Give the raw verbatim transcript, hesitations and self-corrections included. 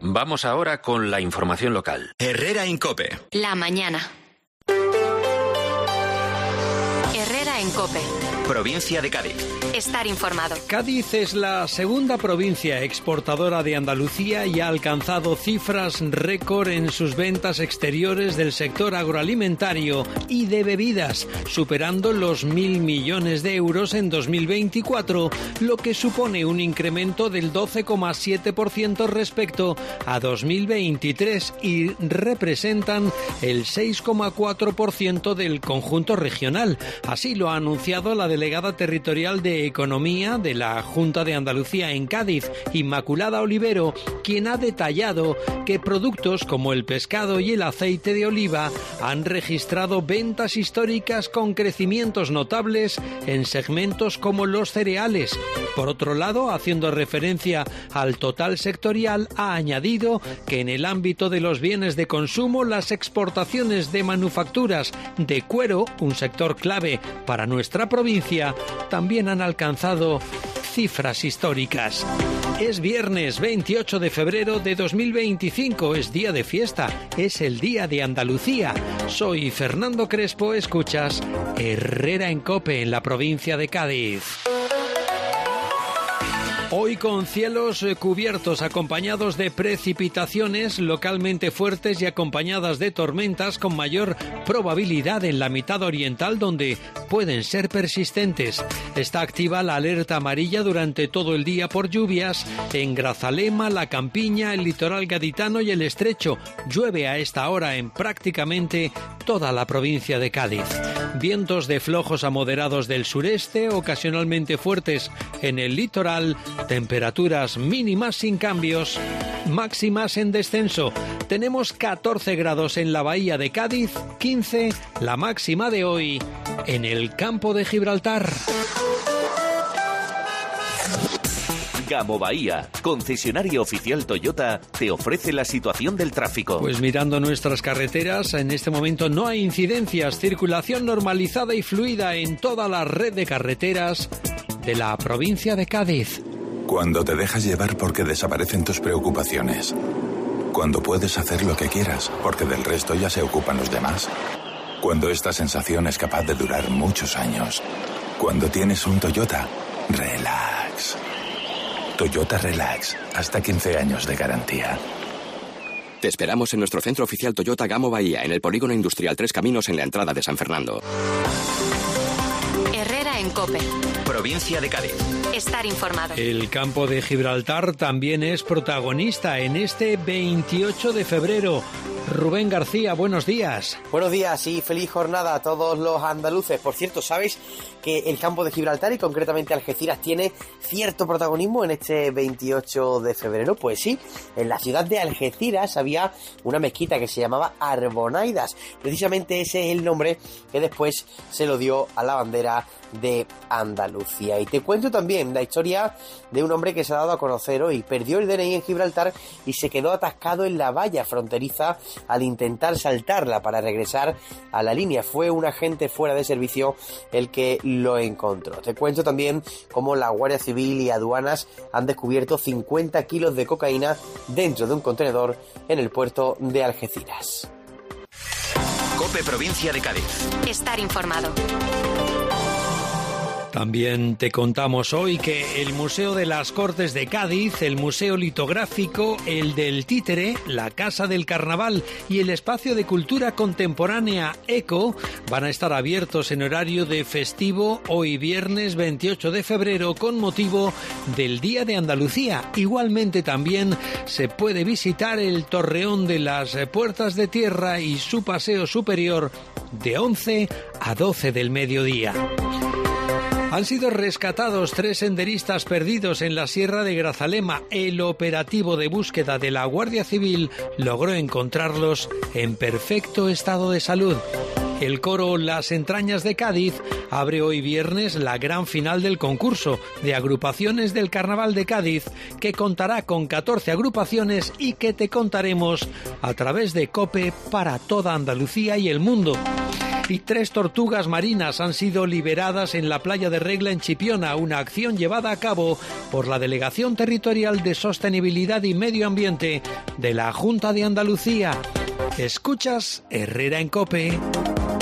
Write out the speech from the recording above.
Vamos ahora con la información local. Herrera en COPE. La mañana. Herrera en COPE. Provincia de Cádiz. Estar informado. Cádiz es la segunda provincia exportadora de Andalucía y ha alcanzado cifras récord en sus ventas exteriores del sector agroalimentario y de bebidas, superando los mil millones de euros en dos mil veinticuatro, lo que supone un incremento del doce coma siete por ciento respecto a dos mil veintitrés y representan el seis coma cuatro por ciento del conjunto regional. Así lo ha anunciado la delegada territorial de Economía de la Junta de Andalucía en Cádiz, Inmaculada Olivero, quien ha detallado que productos como el pescado y el aceite de oliva han registrado ventas históricas con crecimientos notables en segmentos como los cereales. Por otro lado, haciendo referencia al total sectorial, ha añadido que en el ámbito de los bienes de consumo, las exportaciones de manufacturas de cuero, un sector clave para nuestra provincia, también han alcanzado cifras históricas. Es viernes veintiocho de febrero de dos mil veinticinco, es día de fiesta, es el Día de Andalucía. Soy Fernando Crespo, escuchas Herrera en COPE en la provincia de Cádiz. Hoy con cielos cubiertos acompañados de precipitaciones localmente fuertes y acompañadas de tormentas con mayor probabilidad en la mitad oriental, donde pueden ser persistentes. Está activa la alerta amarilla durante todo el día por lluvias en Grazalema, La Campiña, el litoral gaditano y el Estrecho. Llueve a esta hora en prácticamente toda la provincia de Cádiz. Vientos de flojos a moderados del sureste, ocasionalmente fuertes en el litoral. Temperaturas mínimas sin cambios, máximas en descenso. Tenemos catorce grados en la bahía de Cádiz, quince la máxima de hoy en el campo de Gibraltar. Gamo Bahía, concesionario oficial Toyota, te ofrece la situación del tráfico. Pues mirando nuestras carreteras, en este momento no hay incidencias, circulación normalizada y fluida en toda la red de carreteras de la provincia de Cádiz. Cuando te dejas llevar porque desaparecen tus preocupaciones. Cuando puedes hacer lo que quieras porque del resto ya se ocupan los demás. Cuando esta sensación es capaz de durar muchos años. Cuando tienes un Toyota, relax. Toyota Relax, hasta quince años de garantía. Te esperamos en nuestro centro oficial Toyota Gamo Bahía, en el Polígono Industrial Tres Caminos, en la entrada de San Fernando. Herrera en COPE. Provincia de Cádiz. Estar informado. El campo de Gibraltar también es protagonista en este veintiocho de febrero. Rubén García, buenos días. Buenos días y feliz jornada a todos los andaluces. Por cierto, ¿sabéis que el campo de Gibraltar y concretamente Algeciras tiene cierto protagonismo en este veintiocho de febrero? Pues sí, en la ciudad de Algeciras había una mezquita que se llamaba Arbonaidas. Precisamente ese es el nombre que después se lo dio a la bandera de Andalucía. Y te cuento también la historia de un hombre que se ha dado a conocer hoy. Perdió el D N I en Gibraltar y se quedó atascado en la valla fronteriza al intentar saltarla para regresar a la línea. Fue un agente fuera de servicio el que lo encontró. Te cuento también cómo la Guardia Civil y aduanas han descubierto cincuenta kilos de cocaína dentro de un contenedor en el puerto de Algeciras. COPE Provincia de Cádiz. Estar informado. También te contamos hoy que el Museo de las Cortes de Cádiz, el Museo Litográfico, el del Títere, la Casa del Carnaval y el Espacio de Cultura Contemporánea ECO van a estar abiertos en horario de festivo hoy viernes veintiocho de febrero con motivo del Día de Andalucía. Igualmente también se puede visitar el Torreón de las Puertas de Tierra y su paseo superior de once a doce del mediodía. Han sido rescatados tres senderistas perdidos en la Sierra de Grazalema. El operativo de búsqueda de la Guardia Civil logró encontrarlos en perfecto estado de salud. El coro Las Entrañas de Cádiz abre hoy viernes la gran final del concurso de agrupaciones del Carnaval de Cádiz, que contará con catorce agrupaciones y que te contaremos a través de COPE para toda Andalucía y el mundo. Y tres tortugas marinas han sido liberadas en la playa de Regla en Chipiona, una acción llevada a cabo por la Delegación Territorial de Sostenibilidad y Medio Ambiente de la Junta de Andalucía. Escuchas Herrera en COPE.